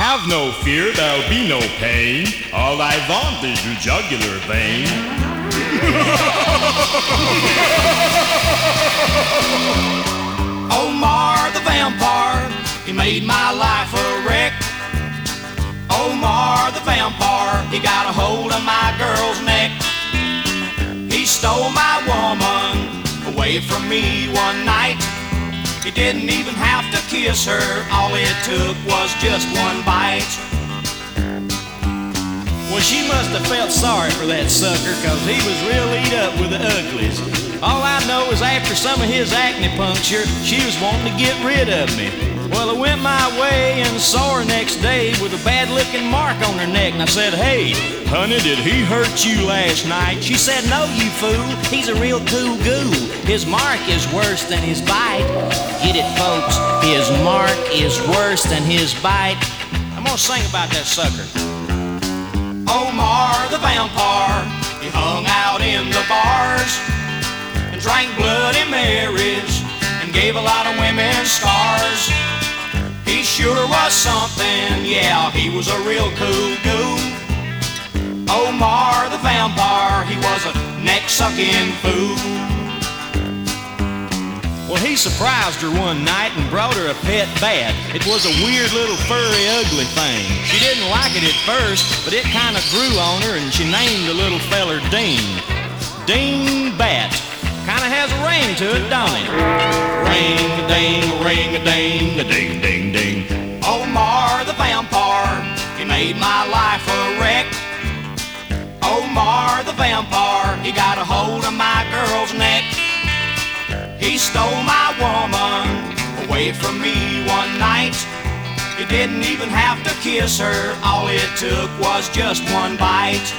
Have no fear, there'll be no pain. All I want is your jugular vein. Omar the vampire, he made my life a wreck. Omar the vampire, he got a hold of my girl's neck. He stole my woman away from me one night. He didn't even have to kiss her, all it took was just one bite. Well, she must have felt sorry for that sucker, 'cause he was real eat up with the uglies. All I know is after some of his acne puncture, she was wanting to get rid of me. Well, I went my way and saw her next day with a bad-looking mark on her neck. And I said, "Hey, honey, did he hurt you last night?" She said, "No, you fool. He's a real cool goo. His mark is worse than his bite." Get it, folks? His mark is worse than his bite. I'm gonna sing about that sucker. Omar the vampire, he hung out in the bars and drank Bloody Marys and gave a lot of women scars. He sure was something, yeah, he was a real cool goo. Omar the vampire, he was a neck-sucking fool. Well, he surprised her one night and brought her a pet bat. It was a weird little furry ugly thing. She didn't like it at first, but it kind of grew on her and she named the little feller Dean. Dean Bat. Kind of has a ring to it, don't it? Ring-a-ding, ring-a-ding, a-ding, ding, ding. Omar the vampire, he made my life a wreck. Omar the vampire, he got a hold of my girl's neck. He stole my woman away from me one night. He didn't even have to kiss her, all it took was just one bite.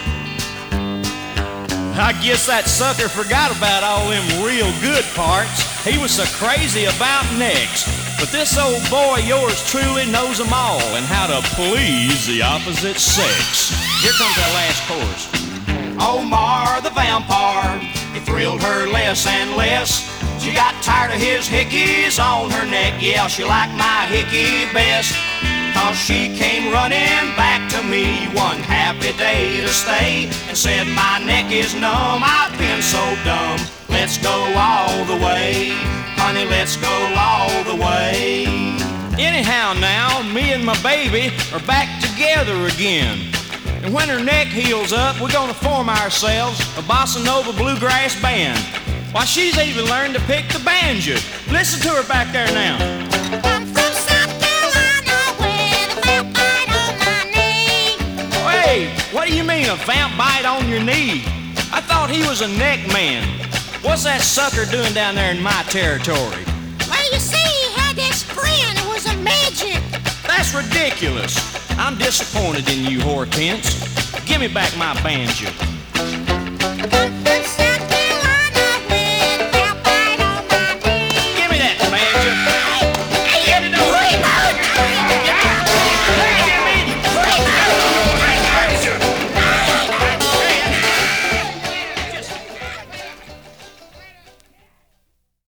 I guess that sucker forgot about all them real good parts. He was so crazy about necks. But this old boy, yours truly, knows them all and how to please the opposite sex. Here comes that last chorus. Omar the vampire, he thrilled her less and less. She got tired of his hickeys on her neck. Yeah, she liked my hickey best. 'Cause she came running back to me one happy day to stay and said, "My neck is numb, I've been so dumb. Let's go all the way, honey, let's go all the way." Anyhow now, me and my baby are back together again. And when her neck heals up, we're gonna form ourselves a bossa nova bluegrass band. Why, she's even learned to pick the banjo. Listen to her back there now. I'm from South Carolina where the vamp bite on my knee. Hey, what do you mean a vamp bite on your knee? I thought he was a neck man. What's that sucker doing down there in my territory? Well, you see, he had this friend who was a midget. That's ridiculous. I'm disappointed in you, Hortense. Give me back my banjo.